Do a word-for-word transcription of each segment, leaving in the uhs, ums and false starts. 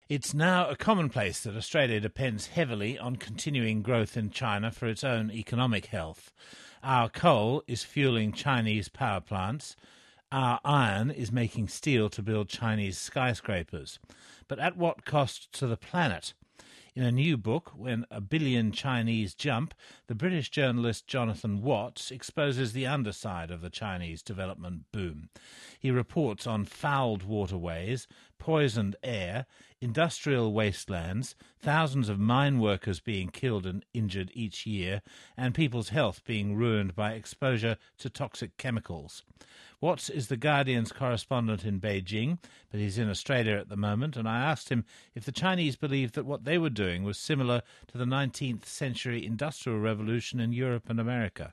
It's now a commonplace that Australia depends heavily on continuing growth in China for its own economic health. Our coal is fueling Chinese power plants. Our iron is making steel to build Chinese skyscrapers. But at what cost to the planet? In a new book, When a Billion Chinese Jump, the British journalist Jonathan Watts exposes the underside of the Chinese development boom. He reports on fouled waterways, poisoned air, industrial wastelands, thousands of mine workers being killed and injured each year, and people's health being ruined by exposure to toxic chemicals. Watts is the Guardian's correspondent in Beijing, but he's in Australia at the moment, and I asked him if the Chinese believed that what they were doing was similar to the nineteenth century Industrial Revolution in Europe and America.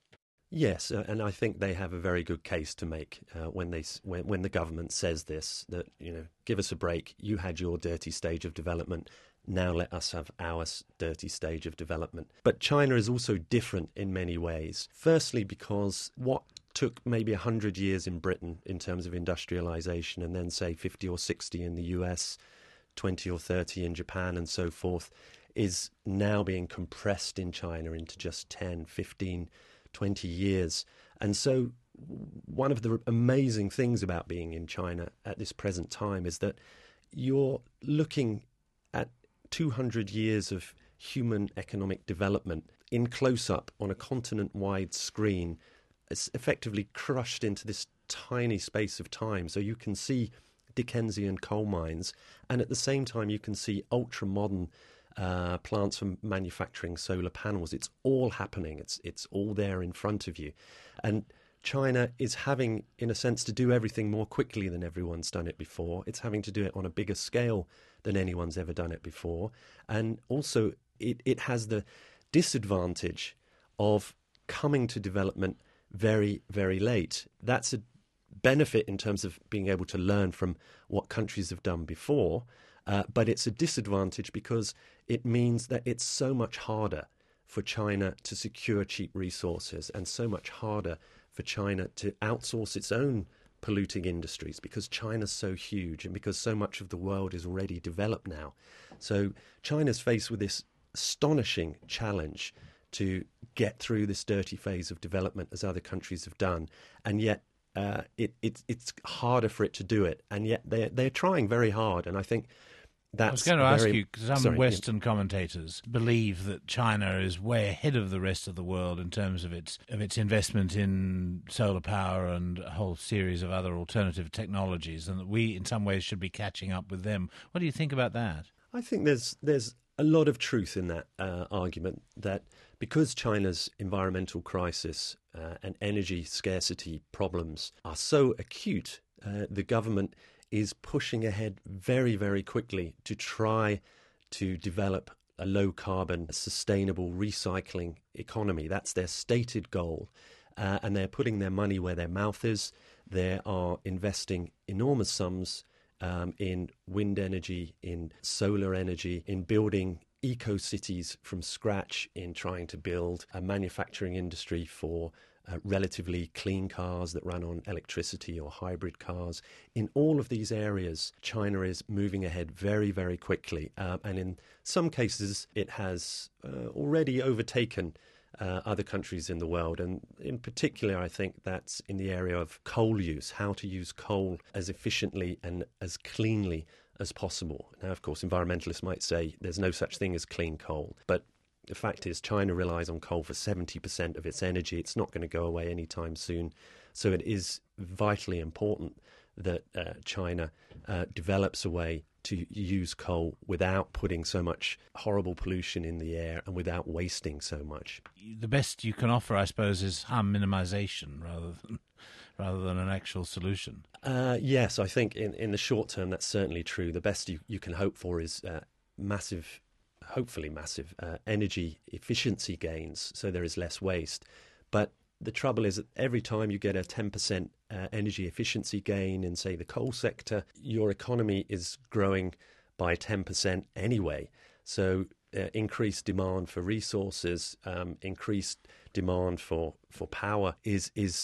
Yes, uh, and I think they have a very good case to make uh, when they when, when the government says this, that, you know, give us a break, you had your dirty stage of development, now let us have our dirty stage of development. But China is also different in many ways. Firstly, because what took maybe one hundred years in Britain in terms of industrialization, and then say fifty or sixty in the U S, twenty or thirty in Japan and so forth, is now being compressed in China into just ten, fifteen, twenty years. And so one of the amazing things about being in China at this present time is that you're looking at two hundred years of human economic development in close-up on a continent-wide screen. It's effectively crushed into this tiny space of time. So you can see Dickensian coal mines, and at the same time you can see ultra-modern uh, plants for manufacturing solar panels. It's all happening. It's it's all there in front of you. And China is having, in a sense, to do everything more quickly than everyone's done it before. It's having to do it on a bigger scale than anyone's ever done it before. And also it, it has the disadvantage of coming to development very, very late. That's a benefit in terms of being able to learn from what countries have done before, uh, but it's a disadvantage because it means that it's so much harder for China to secure cheap resources and so much harder for China to outsource its own polluting industries because China's so huge and because so much of the world is already developed now. So China's faced with this astonishing challenge to get through this dirty phase of development as other countries have done, and yet uh, it, it, it's harder for it to do it, and yet they're, they're trying very hard, and I think that's I was going to very, ask you, because some sorry, Western yeah. commentators believe that China is way ahead of the rest of the world in terms of its of its investment in solar power and a whole series of other alternative technologies, and that we in some ways should be catching up with them. What do you think about that? I think there's there's a lot of truth in that uh, argument, that because China's environmental crisis uh, and energy scarcity problems are so acute, uh, the government is pushing ahead very, very quickly to try to develop a low-carbon, sustainable recycling economy. That's their stated goal, uh, and they're putting their money where their mouth is. They are investing enormous sums Um, in wind energy, in solar energy, in building eco-cities from scratch, in trying to build a manufacturing industry for uh, relatively clean cars that run on electricity or hybrid cars. In all of these areas, China is moving ahead very, very quickly. Uh, and in some cases, it has uh, already overtaken Uh, other countries in the world. And in particular, I think that's in the area of coal use, how to use coal as efficiently and as cleanly as possible. Now, of course, environmentalists might say there's no such thing as clean coal. But the fact is, China relies on coal for seventy percent of its energy. It's not going to go away anytime soon. So it is vitally important that uh, China uh, develops a way to use coal without putting so much horrible pollution in the air and without wasting so much. The best you can offer, I suppose, is harm minimization rather than rather than an actual solution. Uh, yes, I think in, in the short term that's certainly true. The best you, you can hope for is uh, massive, hopefully massive, uh, energy efficiency gains, so there is less waste. But the trouble is that every time you get a ten percent uh, energy efficiency gain in, say, the coal sector, your economy is growing by ten percent anyway. So uh, increased demand for resources, um, increased demand for, for power is is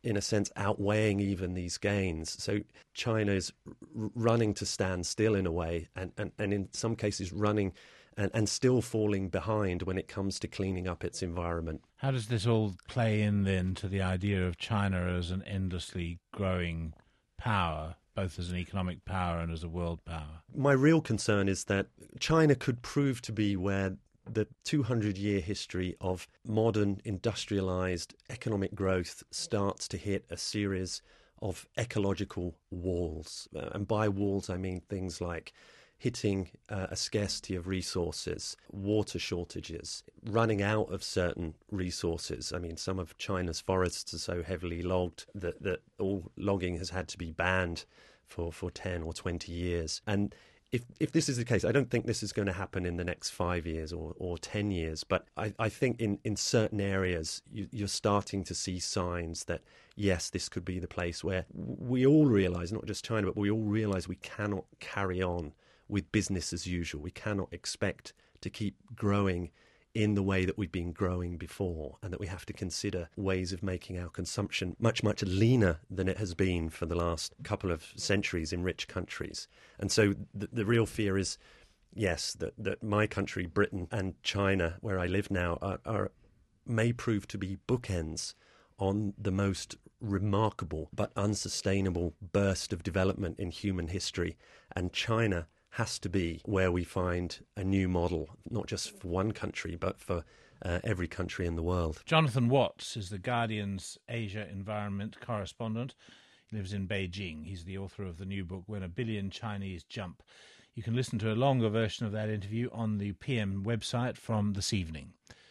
in a sense, outweighing even these gains. So China is r- running to stand still in a way, and, and, and in some cases running and, and still falling behind when it comes to cleaning up its environment. How does this all play in then to the idea of China as an endlessly growing power, both as an economic power and as a world power? My real concern is that China could prove to be where the two hundred year history of modern industrialized economic growth starts to hit a series of ecological walls. Uh, and by walls, I mean things like hitting uh, a scarcity of resources, water shortages, running out of certain resources. I mean, some of China's forests are so heavily logged that, that all logging has had to be banned for, for ten or twenty years. And If if this is the case, I don't think this is going to happen in the next five years or, or ten years, but I, I think in, in certain areas you, you're starting to see signs that, yes, this could be the place where we all realise, not just China, but we all realise we cannot carry on with business as usual. We cannot expect to keep growing in the way that we've been growing before, and that we have to consider ways of making our consumption much, much leaner than it has been for the last couple of centuries in rich countries. And so the, the real fear is, yes, that, that my country, Britain, and China, where I live now, are, are may prove to be bookends on the most remarkable but unsustainable burst of development in human history. And China has to be where we find a new model, not just for one country, but for uh, every country in the world. Jonathan Watts is The Guardian's Asia Environment correspondent. He lives in Beijing. He's the author of the new book, When a Billion Chinese Jump. You can listen to a longer version of that interview on the P M website from this evening.